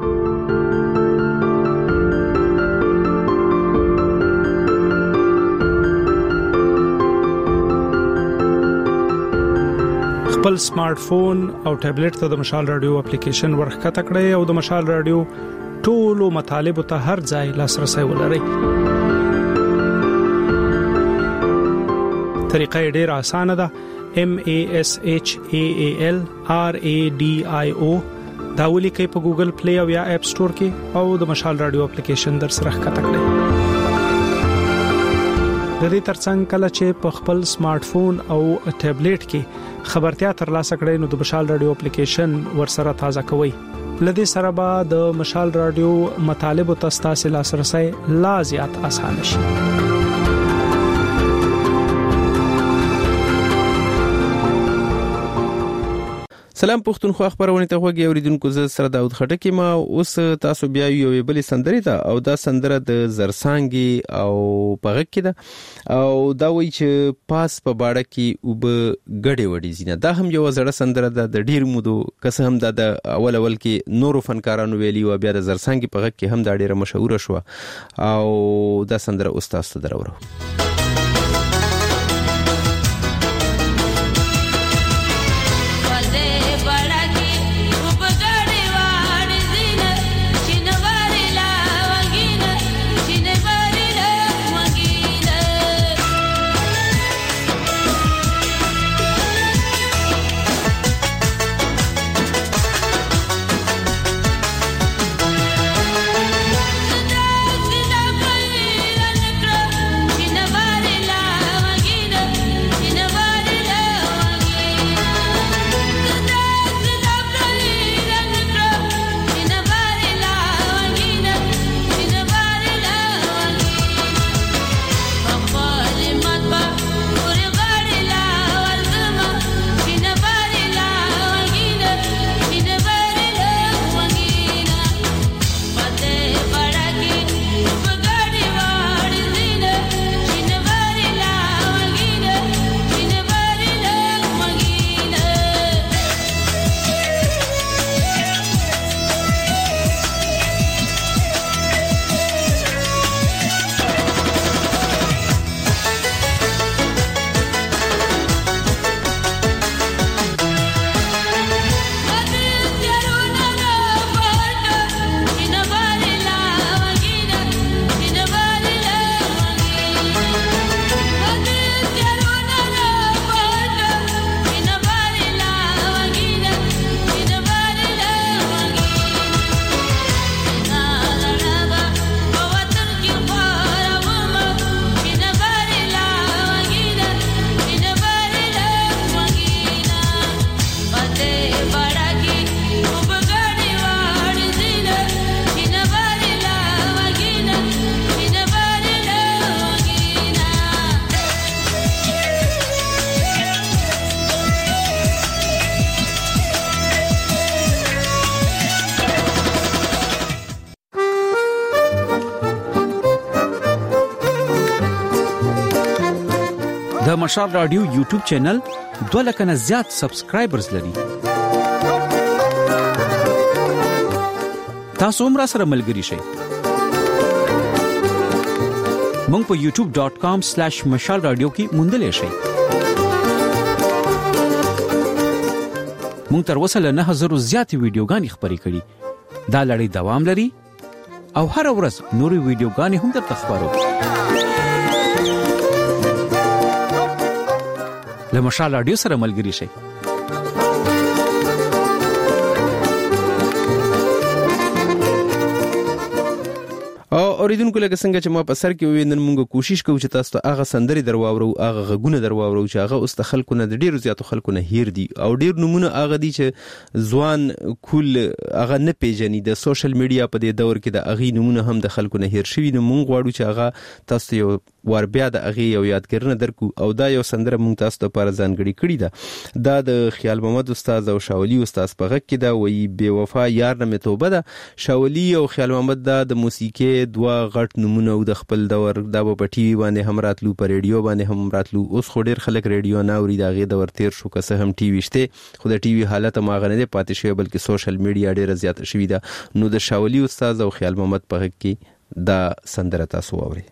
خپل سمارټ فون او ټابلیټ ته د مشال رادیو اپلیکیشن ورخته کړئ او د مشال رادیو ټولو مطالب ته هر ځای لاسرسي ولرئ. طریقه ډیره اسانه ده. MASHAALRADIO دا ولیکئ په ګوګل پلی او یا اپ سٹور کې او د مشال رادیو اپلیکیشن در سره ښکته کړئ. د دې ترڅنګ کله چې په خپل سمارټ فون او ټابلیټ کې خبرتیا ترلاسه کړئ نو د مشال رادیو اپلیکیشن ورسره تازه کوئ. لدې سره به د مشال رادیو مطالب او تاسو لاسرسي لا زیات اسانه شي. سلام پښتونخوا خبرونه ته وګورئ اوریدونکو زه سره داود خټکی ما اوس تاسو بیا یو بل سندري ته او دا سندره د زرسانګي او پغک کې ده او دا وایي چې پاس په باړه کې وب غړې وړي زینه دا هم یو زړه سندره ده د ډیر مودو کس هم د اول کې نورو فنکارانو ویلي او بیا د زرسانګي پغک کې هم دا ډیره مشهور شو او دا سندره استاد ته درورو. Never مشال رادیو یوټیوب چینل 2 لک نه زیات سبسکرایبرز لري. تاسو هم را سره ملګري شئ. مونږ په youtube.com/mashalradio کې موندلې شئ. مونږ تر اوسه له 9000 زیاتې ویډیوګانې خپرې کړې. دا لړۍ دوام لري او هر ورځ نورې ویډیوګانې هم درته خبرو. له مشال رادیو سره ملګري شئ. اوریدونکو لکه څنګه چې ما په سر کې وې نن موږ کوشش کوو چې تاسو ته هغه سندري درواورو هغه غږونه درواورو چې هغه اوس د خلکو نه ډیرو زیاتو خلکو نه هیر دي او ډیر نمونه هغه دي چې ځوان کول هغه نه پیژني. د سوشل میډیا په دې دور کې د هغه نمونه هم د خلکو نه هیر شوی. نو موږ غواړو چې هغه تاسو یو ور بیا د هغه یو یادګرنه درکو او دا یو سندره موږ تاسو ته پر ځانګړي کړی ده. دا د خیال محمد استاد او شاولی استاد په غږ کې دا وی بے وفا یار نه توبه ده. شاولی او خیال محمد دا د موسیقي دوا غټ نمونه او د خپل دور دا په ټي وي باندې هم راتلو په ریډیو باندې هم راتلو. اوس خو ډیر خلک ریډیو نه اوري دا غي دور تیر شو که څه هم ټي وي شته خو د ټي وي حالت ماغه نه پاتې شوی بلکې سوشل میډیا ډیر زیات شوی ده. نو د شاولی استاد او خیال محمد په غږ کې دا سندره تاسو اورئ.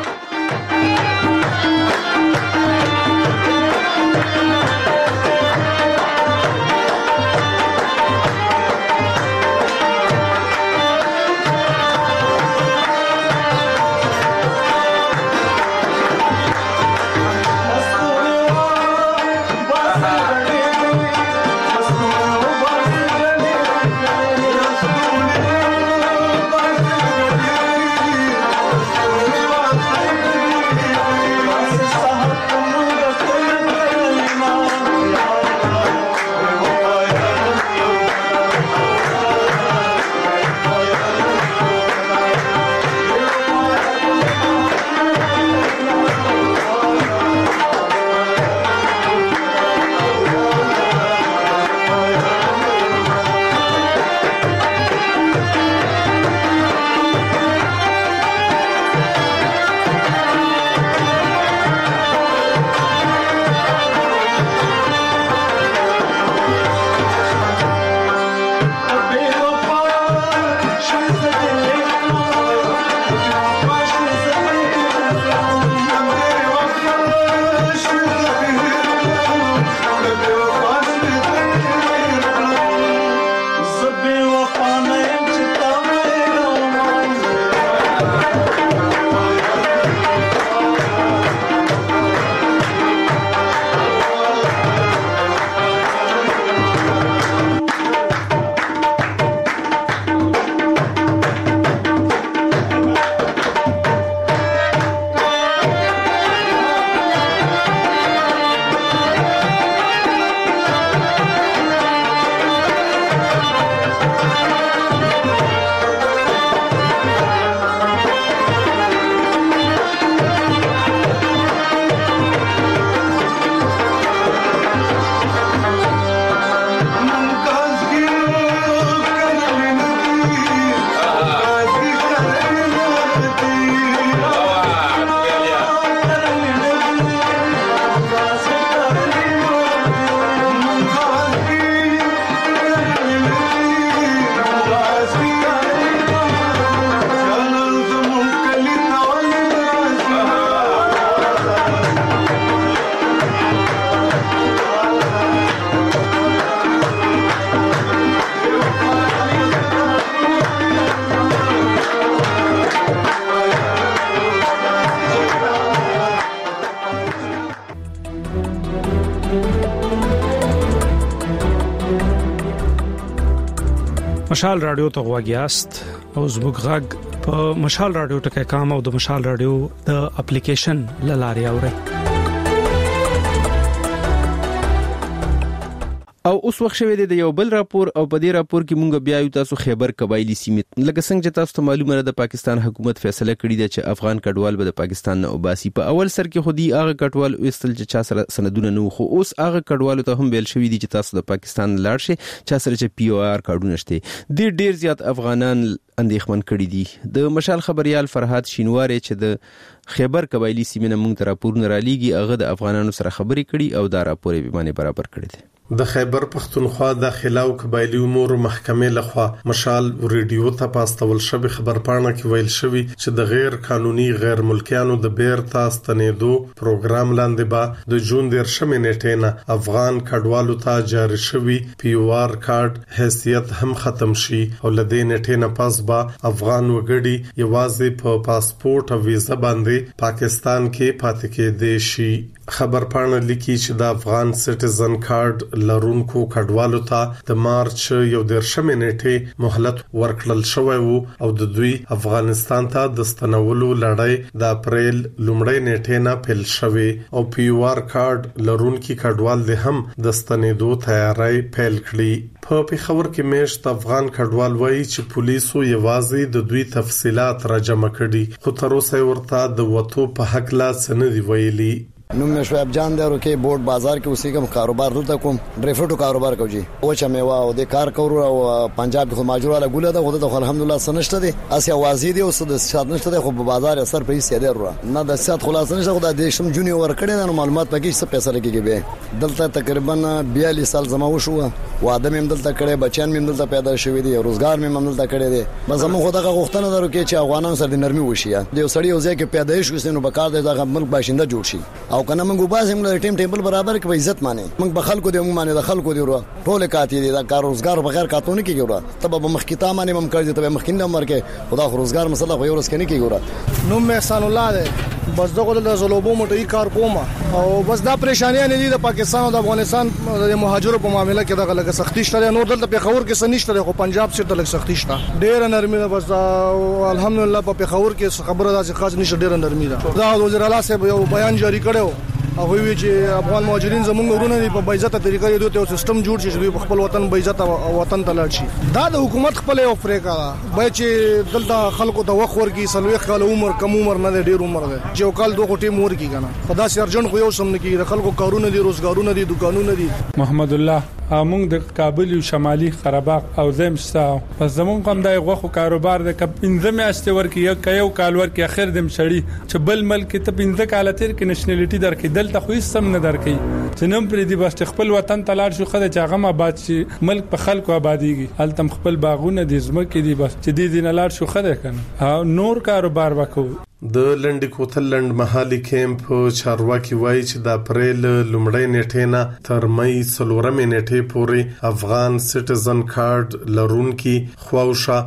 مشال رادیو ته غواګیاست او زموږ غږ په مشال رادیو ټکي کام او د مشال رادیو د اپلیکیشن لاري اوري. او اوس وخت شوی دی د یو بل راپور او په دې راپور کې مونږ بیا یو تاسو خیبر قبایلی سیمې لکه څنګه چې تاسو ته معلومه ده د پاکستان حکومت فیصله کړې ده چې افغان کډوال به د پاکستان نه وباسي. په اول سر کې خو دې هغه کډوال وستل چې چا سره سندونه نه خو اوس هغه کډوالو ته هم ویل شوی دي چې تاسو د پاکستان لاړ شئ چا سره چې پی او آر کارډونه شته. د ډیر زیات افغانان اندېښمن کړي دي. د مشال خبريال فرهاد شینواری چې د خیبر قبایلی سیمې نه مونږ ته راپورونه را لېږي هغه د افغانانو سره خبرې کړي او دا راپور یې باندې برابر کړی دی. د خیبر پختونخوا داخله او قبایلی امور محکمې لخوا مشال ریډیو ته پاستول شوی خبرپاڼه کې ویل شوی چې د غیر قانوني غیر ملکیانو د بیرته ستنېدو پروګرام لاندې به د جون 13 نیټې نه افغان کډوالو ته جاری شوی پی او آر کارت حیثیت هم ختم شي او لدې نیټې نه پس به افغان وګړي یوازې په پاسپورت او ویزا باندې پاکستان کې پاتې کېدای شي. خبرپاڼه لیکي چې د افغان سټیزن کارت لرونکو کډوالو ته د مارچ 11 نیټې مهلت ورکړل شوی وو او د دوی افغانستان ته د ستنولو لړۍ د اپریل لومړۍ نیټې نه پیل شوی او پی او آر کارت لرونکي کډوال د هم د ستنېدو تیاری پیل کړی. په پیښور کې میشت افغان کډوال وایي چې پولیسو یوازې د دوی تفصيلات را جمع کړي خو تر اوسه ورته د وټو په حق لا څه نه دی ویلي. نو مې شواب جان درو کې بورډ بازار کې اوسې کوم کاروبار دلته کوم ډریفټو کاروبار کوي او چې مې وا او د کار کورو او پنجاب خو ماجوراله ګوله ده خو د الحمدلله سنشته دي اسیا وازی دي او د شاد نشته دي خو په بازار اثر په هیڅ دی نه د سات خلاص نشته خو د شم جونی ور کړی نه معلومات پکې څه پیسې لګيږي به دلته تقریبا 42 سال زما وشو واده مې دلته کړی بچیان مې دلته پیدا شوی دي روزګار مې دلته کړی دي بس موږ خو دغه غوښتنه درو کې چې افغانان سره د نرمي وشي د سړی یو ځای کې پیدایش وسینو بکار دغه ملک باشنده جوړ شي او کنه موږ باز موږ ټیم ټیبل برابر کې عزت مانه موږ بخلکو دې موږ مانه د خلکو دی ورو ټول کاتی دي دا کار روزګار بغیر کاتونه کې ګوره تب به مخکتا مانه مم کړی ته مخکینه عمر کې خدا روزګار مسله خو ورس کې نه کې ګوره نو مې احسان الله ده بس دغه د زلوبو موټی کار کوم او بس دا پریشانیا نه دي د پاکستان او د افغانستان د مهاجرو په معاملې کې دغه لګه سختي شته نور دلته په خبر کې سنشته خو پنجاب سره دلته سختي شته ډېر نرمي ده بس الحمدلله په خبر کې خبره ده خاص نشه ډېر نرمي ده دا وزیر اعلی صاحب یو بیان جاری کړو او وی چې افغان مهاجرین زمونږ ورونه دي په بیزته طریقې دوی ته سیستم جوړ شي چې دوی په خپل وطن بیزته وطن ته لاړ شي دا د حکومت خپل افریقا به چې دلته خلکو ته وخت ورګي سلوخ کال عمر کم عمر نه ډیر عمر ده چې کال دوه ټیم ورګي کنه په داسې ارجن خو یو سم نه کیږي خلکو کارونه دي روزګارونه دي دکانونه دي. محمد الله موږ د کابل او شمالي قرهباغ او زمشتا پس زمونږ هم د غوخو کاروبار د پنځه میاشتې ورکی یو کال ورکی اخر دم شړی چې بل ملک ته پنځه کال تیر کې نېشنلټي درکې دلته خو سم نه درکې چې نن پر دې بس خپل وطن تلاړ شو خدای چې هغه آباد شي ملک په خلکو آبادیږي هلته خپل باغونه دي زمکه دي بس چې دې دین لاړ شو خدای کنه نور کاروبار وکړو. د لنډ کوتل لنډ محلي کیمپ چارواکي وایي چې د اپریل لومړۍ نیټې نه تر مې 4 نیټې پورې افغان سټیزن کارت لرونکي خواوشه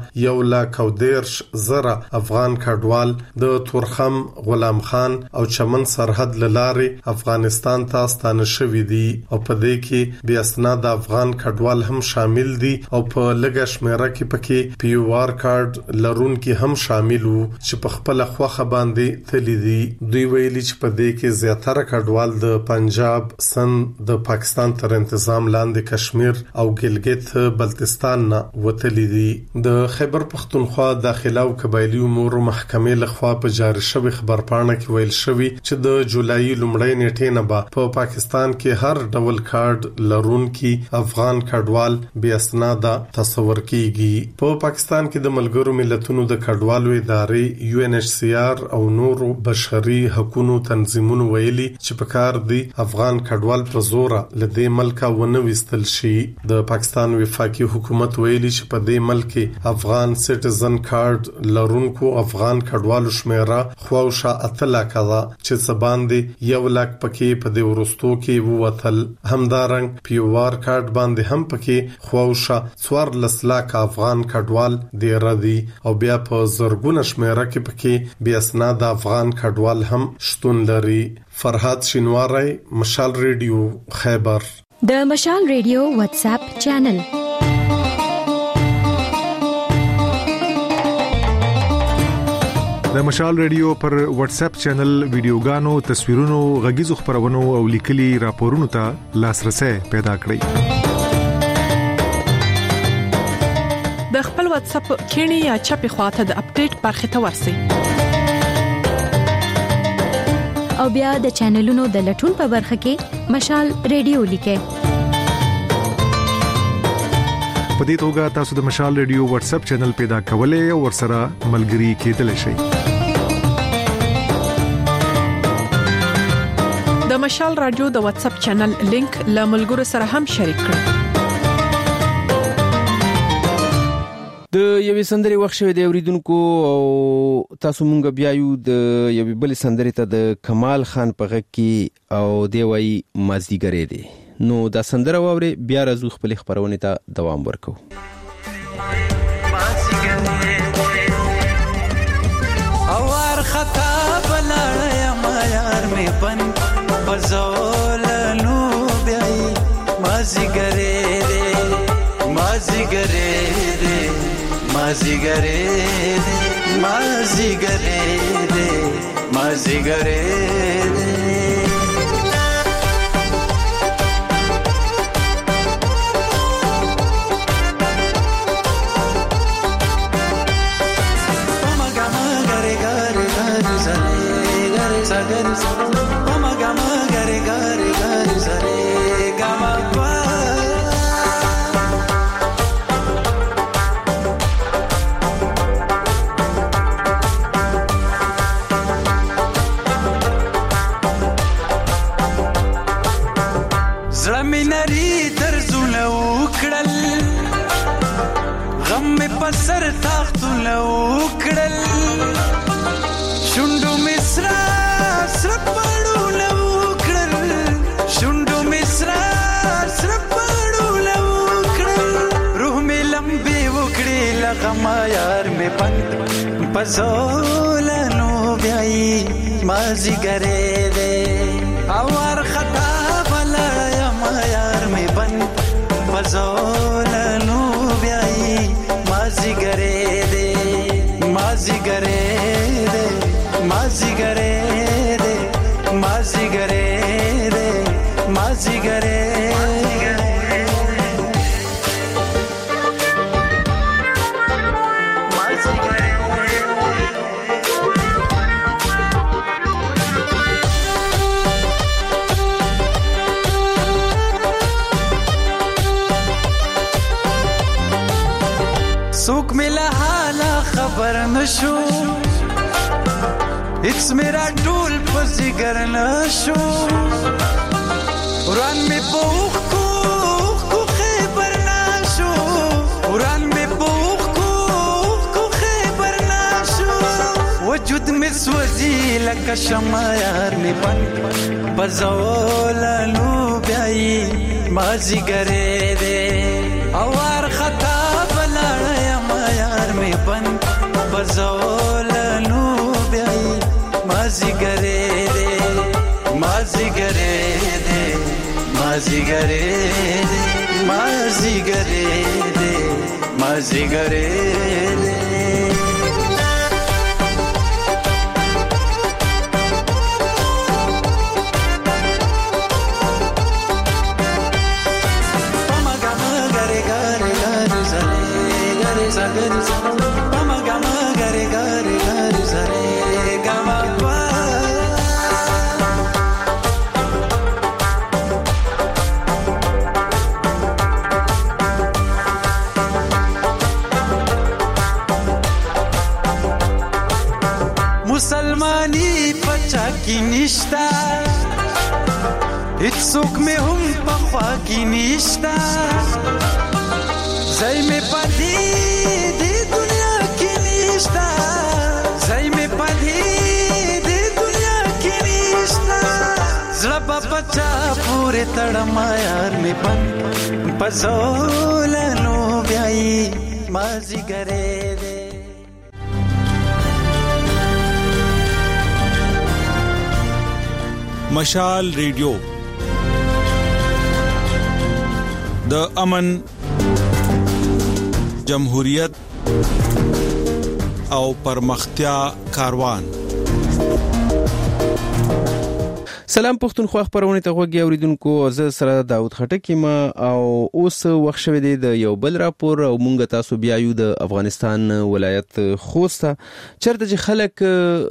1,10,000 افغان کډوال د تورخم غلام خان او چمن سرحد لارې افغانستان ته ستانه شوي دي او په دې کې بیا اسناد افغان کډوال هم شامل دي او په لږه شمیره کې پکې پی او آر کارت لرونکي هم شامل وو چې په خپل خوا باندې تللی دي. دوی ویلي چې په دې کې زیاتره کډوال د پنجاب سند د پاکستان تر انتظام لاندې کشمیر او ګلګت بلتستان نه وتلي دي. د خیبر پختونخوا داخله او قبایلی امور محکمې لخوا په جاری شوی خبرپاڼه کې ویل شوی چې د جولای لومړۍ نیټې نه به په پاکستان کې هر ډول کارت لرونکي افغان کډوال بیا اسناد تصور کیږي. په پاکستان کې د ملګرو ملتونو د کډوالو ادارې UNHCR او نورو بشري حقوقو تنظیمونو ویلي چې په کار دي افغان کډوال په زور لدې ملک ونه وستل شي. د پاکستان وفاقي حکومت ویلي چې په دې ملک افغان سټیزن کارت لرونکو افغان کډوالو شمیره خواوشه 8 لک ده چې سباندې 1 لک پکې په دې ورستو کې ووتل. همدارنګ پی او آر کارت باندې هم پکې خواوشه 14 لک افغان کډوال دی ردي او بیا په زرګونه شمیره کې پکې بیا اسناد افغان کډوال هم شتون لري. فرهاد شینواری مشال ریډیو خیبر. د مشال ریډیو واتس اپ چینل د مشال ریډیو پر واتس اپ چینل ویډیوګانو تصویرونو غږیزو خبرونو او لیکلي راپورونو ته لاسرسي پیدا کړئ. خپل واتس اپ کینی یا چپی خواته د اپډیټ برخه ته ورسی او بیا د چینلونو د لټون په برخه کې مشال ریډیو لیکه په دې توګه تاسو د مشال ریډیو واتس اپ چینل پیدا کولای او ورسره ملګري کېدلی شئ د مشال رادیو د واتس اپ چینل لینک له ملګرو سره هم شریک کړئ د یوې سندرې وخت شوی دی اوریدونکو او تاسو مونږ بیا یو د یوې بلې سندرې ته د کمال خان په غږ کې او دی وایي مازدیګرې دی نو دا سندره واوري بیا راځو خپل خبرونه ته دوام ورکو اوار خطا بلړ ما یار می پن بزول نو بیاي مازیګرې دی مازیګرې دی مازیګرې دی مازیګرې دی مازیګرې دی سر تاختونه وکړل شوندو مصرا سر پړونه وکړل شوندو مصرا سر پړونه وکړل روح می لمبي وکړي لغما یار می پن پزولنو بیاي مازیګرې دې اور خطا بلای ما یار می پن پزولنو بیاي مازیګرې دې مازیګرې دې مازیګرې دې مازیګرې دې مازیګرې څوک مله حالا خبر نشو هیڅ میرا ټول په ذکر نشو وران می پوخ کو خبر نشو وران می پوخ کو خبر نشو وجود می سوځي لکه شمع یار می پن بزولنو بیاي مازیګرې دې اور خطا می پن بزولنو بیاي مازیګرې دې مازیګرې دې مازیګرې دې مازیګرې دې مازیګرې دې مسلمانی پچا کی نشتا هیڅوک مې هم په خوا کې نشتا ځای مې پدې دې دنیا کې نشتا ځای مې پدې دې دنیا کې نشتا زړه په پچا پورې تړم یار مې پن پزولنو بیاي مازیګرې دې مشال ریډیو د امن جمهوریت او پرمختیا کاروان سلام پښتونخوا خبرونه ته غوږی اوریدونکو زه سره داوود خټک ما او اوس وخت شوه د یو بل راپور او مونږ تاسو بیا یو د افغانستان ولایت خوست چرته چې خلک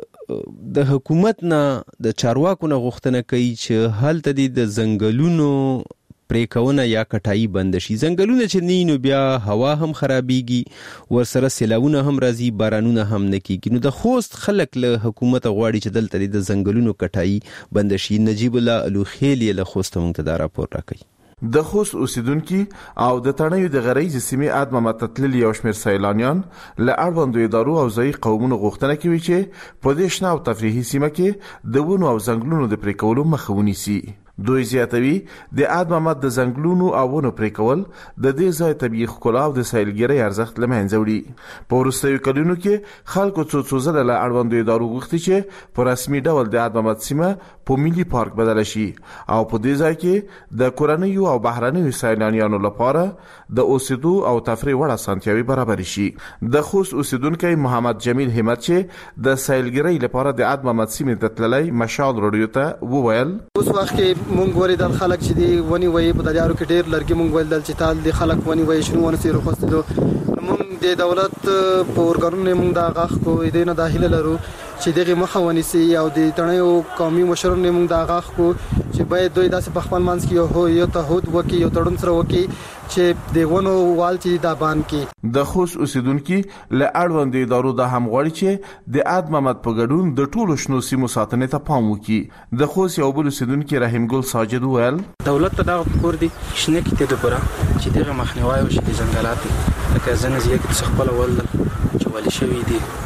د حکومت نه د چارواکو نه غوښتنه کوي چې هلته د ځنګلونو پریکونه یا کټای بند شي. ځنګلونه چې نینو بیا هوا هم خرابيږي ورسره سیلاونه هم راځي بارانونه هم نکېږي. نو د خوست خلک له حکومت غواړي چې دلته د ځنګلونو کټای بند شي. نجیب الله الوخیلی له خوست مونږ ته دا راپور راکړي. د خوست اوسیدونکو او د تڼیو د غریز سیمې ادمه متتلل یو شمیر سیلانیان له اړوندو ادارو او ځای قومونو غوښتنه کوي چې په دې شنه او تفریحي سیمه کې د ونو او ځنګلونو د پریکولو مخه ونیسي. دوی زیاتوي د ادمه د ځنګلونو او ونو پریکول د دې ځای طبيعي ښکلا او د سیلګرۍ ارزښت لمنځه وړي. په وروستیو کلونو کې خلکو څو ځله له اړوندو ادارو غوښتي چې په رسمي ډول د ادمه سیمه په ملي پارک بدل شي او په دې ځای کې د کورنیو او بهرنیو سیلانیانو لپاره د اوسېدو او تفریح وړ اسانتیاوي برابر شي. د خوست اوسیدونکو محمد جمیل همت چې د سیلګرۍ لپاره د ادمه سیمه ته تللی مشال رادیو ته وویل اوس وخت کې مونږ ورې د خلک چې دی ونی وای په دریارو کې ډېر لرګي مونږ ول دل چې تال دي خلک ونی وای شنو ونه سره خوستلو مونږ د دولت په اورګانونو مونږ دا غاخ کو دې نه داخله لرو چې دغه مخه ونیسي او د تڼیو قومي مشرانو مونږ دا غاخ کو چې باید دوی داسې په خپل منځ کې یو تعهد وکي یو تړون سره وکي چې د ونو وال چې دا بان کې. د خوست اوسیدونکو له اړوند ادارو د هم غوړي چې د اد محمد په ګډون د ټولو شنو سیمو ساتنې ته پام وکي. د خوست یو بل اوسیدونکو رحیم ګل ساجد ویل دولت ته دا کور دي شنه کې ته پره چې دغه مخنیوي او شي ځنګلات لکه زنه زیات کې خپل ول چې ولې شوی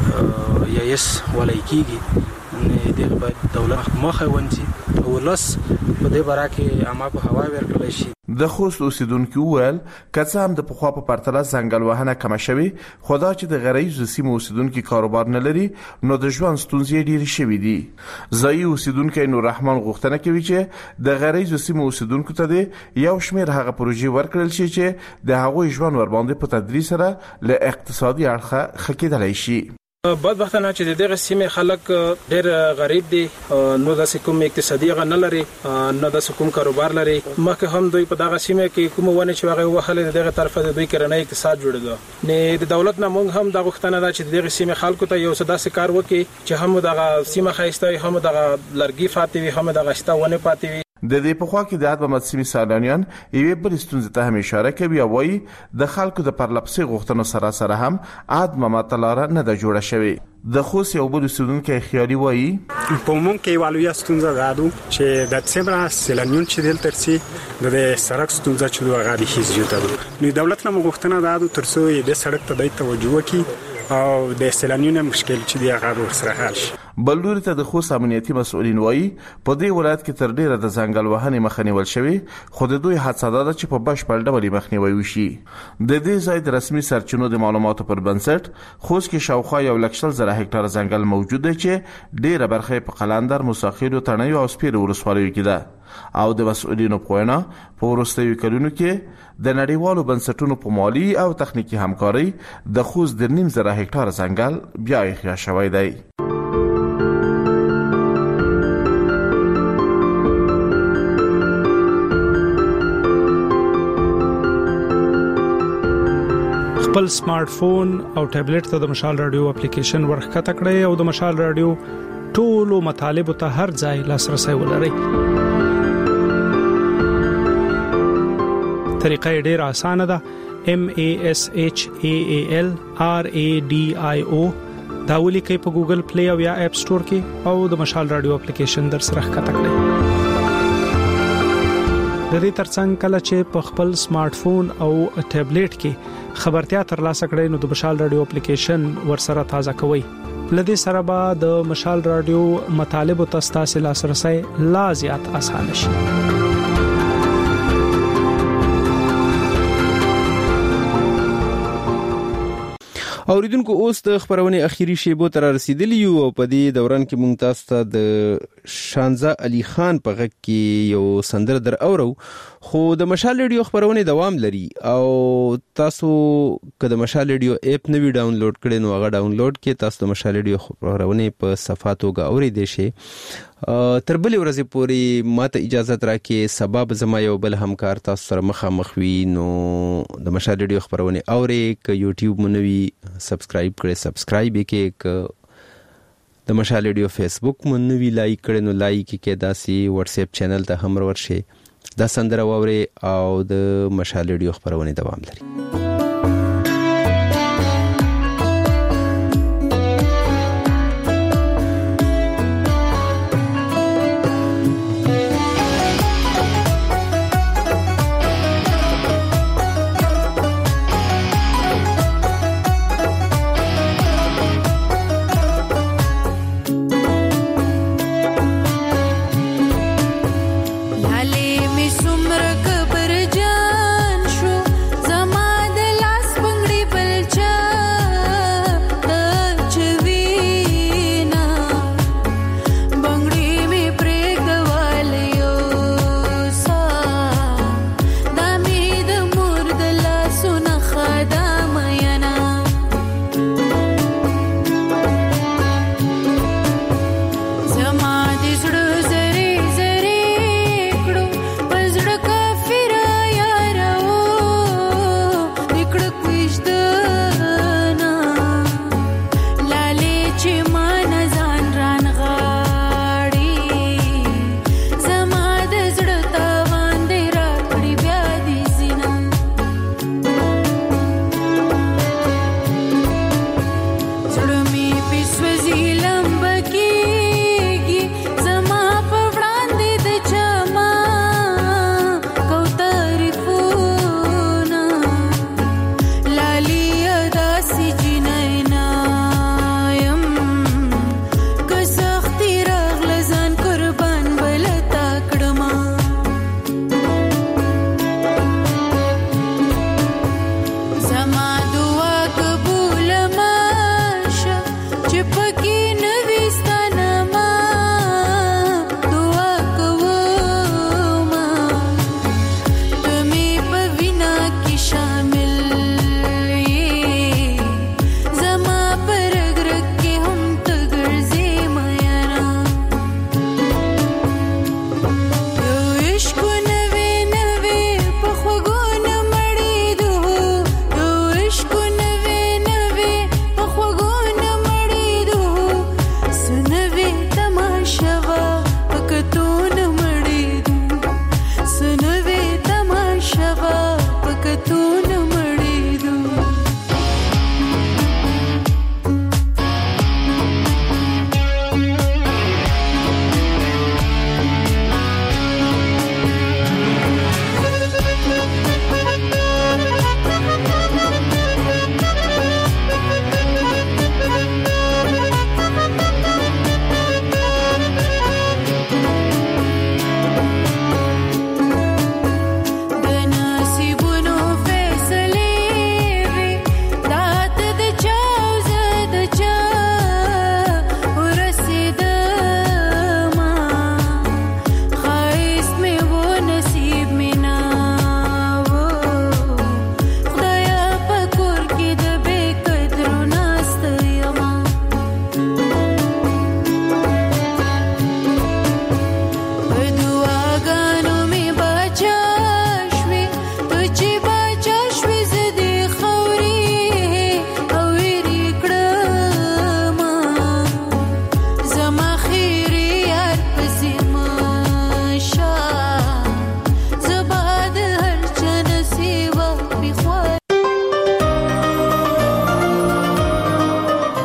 دي یا یس ولې کیږي نه دغه دولت مخه ونځي او لاس په دې برکه اما په هوا ورکړل شي. د خوست اوسیدونکو ویل کڅه هم د پخوا په پرتله ځنګل وهنه کم شوي خدا چې د غریز سیمو اوسیدونکو کاروبار نه لري نو د ژوند ستونزې ډېرې شوي دي. ځای اوسیدونکو نور رحمان غوښتنه کوي چې د غریز سیمو اوسیدونکو ته د یو شمیر هغه پروژې ورکړل شي چې د هغوی ژوند ور باندې په تدریج سره له اقتصادي اړخه خکېدلی شي. بدبختانه چې دغه سیمه خلک ډېر غریب دي نو د کوم اقتصادي غ نه لري نه د کوم کاروبار لري مکه هم دوی په دغه سیمه کې کوم ونه چې هغه وهله دغه طرفه د دوی کرنۍ اقتصاد جوړېږي نه د دولت نه مونږ هم د غوښتنه ده چې دغه سیمه خلکو ته یو څه کار وکړي چې هم دغه سیمه خایسته هم دغه لرګي فاتوي هم دغه شته ونه پاتوي. د دې په خوا کې د ادمه سیمې سیلانیان یوې بل ستونزې ته هم اشاره کوي او وايي د خلکو د پرلپسې غوښتنو سره هم ادمه متلاره نه د جوړه شوی. د خوست یو بل اوسیدونکو خیالي وایي په مونږ کې والویا ستونزه ده چې د څېمره سیلانیون چې دل ترسي د سړک ستونزه چې دوه غالي هیڅ جوړه نو دولت نه غوښتنه ده ترڅو د سړک ته د توجه وکړي او د سیلانیونو مشکل چې دی هغه ورسره حل شي. بلوري ته د خوست امنیتي مسؤلین وایي په دې ولایت کې تر ډیره د ځنګل وهنې مخه نیول شوی خو د دوی هڅه ده چې په بشپړ ډول مخنیوي وشي. د دې ځای د رسمي سرچینو د معلوماتو پر بنسټ خوست کې شاوخوا 1,00,000 هکټار ځنګل موجود دی چې ډیره برخه په قلندر، موساخیل، تڼیو او سپیرو ولسوالیو کې ده او د مسؤلینو په وینا په وروستیو کلونو کې د نړیوالو بنسټونو په مالی او تخنیکی همکاري د خوست د 9,000 هکټار ځنګل بیا احیا شوی دی. خپل سمارټ فون او ټابلیټ ته د مشال رادیو اپلیکیشن ورخکته کړئ او د مشال رادیو ټولو مطالب ته هر ځای لاسرسي ولرئ. طریقه ډیره اسانه ده. MASHAAL RADIO دا ولیکئ په ګوګل پلی او یا اپ سٹور کې او د مشال رادیو اپلیکیشن در سره ښکته کړئ. د دې ترڅنګ کله چې په خپل سمارټ فون او ټابلیټ کې خبرتیا ترلاسه کړئ نو د مشال رادیو اپلیکیشن ورسره تازه کوئ. لدې سره به د مشال رادیو مطالب او تاسو لاسرسي لا زیات اسانه شي. اوریدونکو اوس د خبرونه اخیری شیبو تر رسیدلی او په دې دوران کې مونږ تاسو ته د شانزه علي خان په غږ کې یو سندره در اورو خو د مشال ریډیو خبرونه دوام لري او تاسو که د مشال ریډیو اپ نوی ډاونلوډ کړئ نو هغه ډاونلوډ کې تاسو د مشال ریډیو خبرونه په صفحاتو غا اوري دي شي تر بلې ورځې پورې ماته اجازه راکې سبب زما یو بل همکار تاسو سره مخامخ وي نو د مشال ریډیو خبرونه اورې ک یوټیوب منوي سبسکرایب کړئ د مشال ریډیو فیسبوک منوي لایک کړئ نو لایک کې داسي واتس اپ چینل ته هم ورشي دا سندره ووري او د مشال ریډیو خبرونه دوام لري.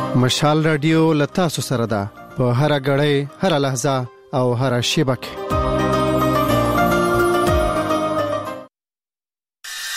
مشال رادیو لتا سره ده په هر غړې هر لحظه او هر شیبه کې